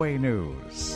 News.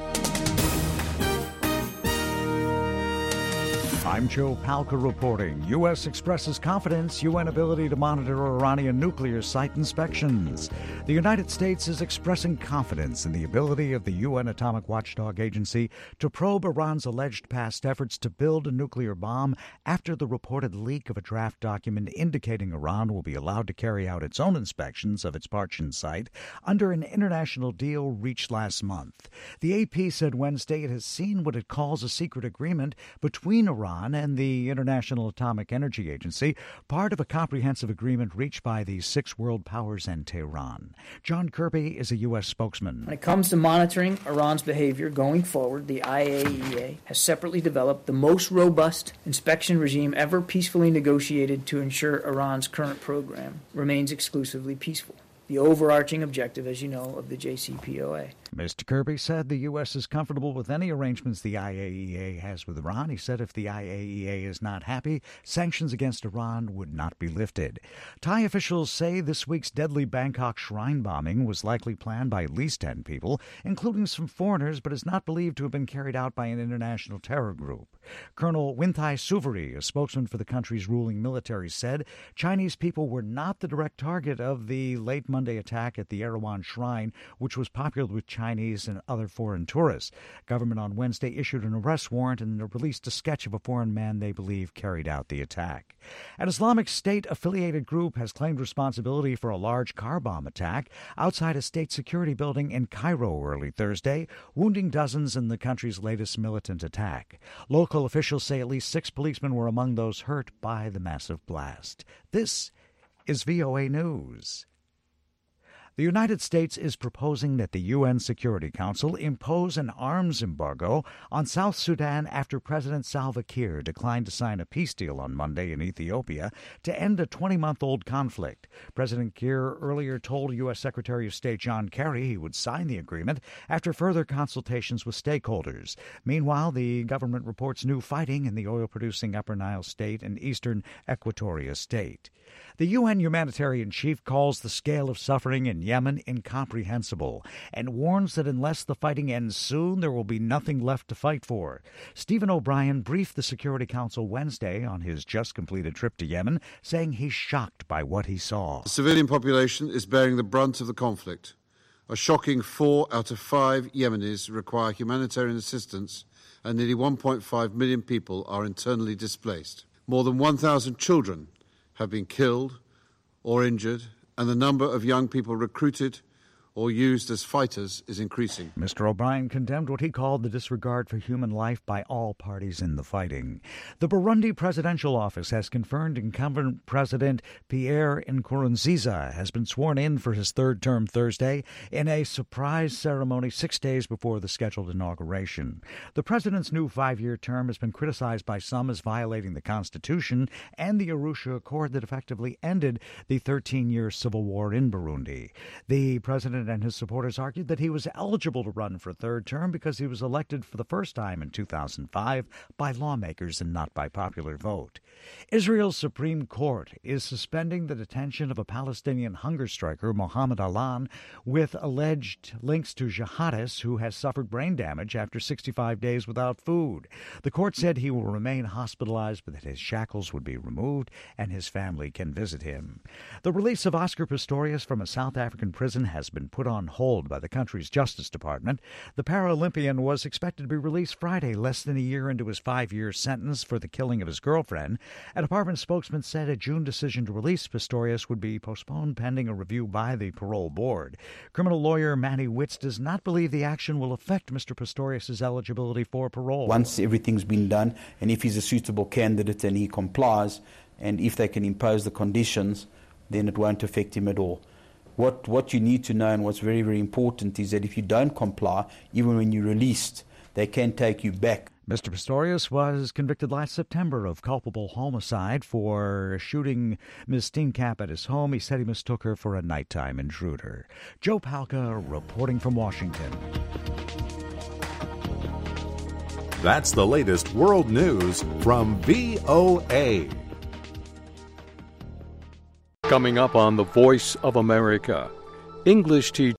I'm Joe Palca reporting. U.S. expresses confidence UN ability to monitor Iranian nuclear site inspections. The United States is expressing confidence in the ability of the UN Atomic Watchdog Agency to probe Iran's alleged past efforts to build a nuclear bomb after the reported leak of a draft document indicating Iran will be allowed to carry out its own inspections of its Parchin site under an international deal reached last month. The AP said Wednesday it has seen what it calls a secret agreement between Iran and the International Atomic Energy Agency, part of a comprehensive agreement reached by the six world powers and Tehran. John Kirby is a U.S. spokesman. When it comes to monitoring Iran's behavior going forward, the IAEA has separately developed the most robust inspection regime ever peacefully negotiated to ensure Iran's current program remains exclusively peaceful. The overarching objective, as you know, of the JCPOA. Mr. Kirby said the U.S. is comfortable with any arrangements the IAEA has with Iran. He said if the IAEA is not happy, sanctions against Iran would not be lifted. Thai officials say this week's deadly Bangkok shrine bombing was likely planned by at least 10 people, including some foreigners, but is not believed to have been carried out by an international terror group. Colonel Winthai Suvari, a spokesman for the country's ruling military, said Chinese people were not the direct target of the late Monday attack at the Erewhon Shrine, which was popular with Chinese and other foreign tourists. Government on Wednesday issued an arrest warrant and released a sketch of a foreign man they believe carried out the attack. An Islamic State-affiliated group has claimed responsibility for a large car bomb attack outside a state security building in Cairo early Thursday, wounding dozens in the country's latest militant attack. Local officials say at least 6 policemen were among those hurt by the massive blast. This is VOA News. The United States is proposing that the UN Security Council impose an arms embargo on South Sudan after President Salva Kiir declined to sign a peace deal on Monday in Ethiopia to end a 20-month-old conflict. President Kiir earlier told U.S. Secretary of State John Kerry he would sign the agreement after further consultations with stakeholders. Meanwhile, the government reports new fighting in the oil-producing Upper Nile State and eastern Equatoria State. The UN humanitarian chief calls the scale of suffering in Yemen incomprehensible and warns that unless the fighting ends soon, there will be nothing left to fight for. Stephen O'Brien briefed the Security Council Wednesday on his just-completed trip to Yemen, saying he's shocked by what he saw. The civilian population is bearing the brunt of the conflict. A shocking 4 out of 5 Yemenis require humanitarian assistance, and nearly 1.5 million people are internally displaced. More than 1,000 children have been killed or injured, and the number of young people recruited or used as fighters is increasing. Mr. O'Brien condemned what he called the disregard for human life by all parties in the fighting. The Burundi presidential office has confirmed incumbent President Pierre Nkurunziza has been sworn in for his third term Thursday in a surprise ceremony 6 days before the scheduled inauguration. The president's new 5-year term has been criticized by some as violating the Constitution and the Arusha Accord that effectively ended the 13-year civil war in Burundi. The president and his supporters argued that he was eligible to run for a third term because he was elected for the first time in 2005 by lawmakers and not by popular vote. Israel's Supreme Court is suspending the detention of a Palestinian hunger striker, Mohammed Alan, with alleged links to jihadists who has suffered brain damage after 65 days without food. The court said he will remain hospitalized, but that his shackles would be removed and his family can visit him. The release of Oscar Pistorius from a South African prison has been put on hold by the country's Justice Department. The Paralympian was expected to be released Friday, less than a year into his 5-year sentence for the killing of his girlfriend. A department spokesman said a June decision to release Pistorius would be postponed pending a review by the parole board. Criminal lawyer Manny Witz does not believe the action will affect Mr. Pistorius' eligibility for parole. Once everything's been done, and if he's a suitable candidate and he complies, and if they can impose the conditions, then it won't affect him at all. What you need to know, and what's very, very important, is that if you don't comply, even when you're released, they can take you back. Mr. Pistorius was convicted last September of culpable homicide for shooting Ms. Steenkamp at his home. He said he mistook her for a nighttime intruder. Joe Palca reporting from Washington. That's the latest world news from VOA. Coming up on The Voice of America, English teacher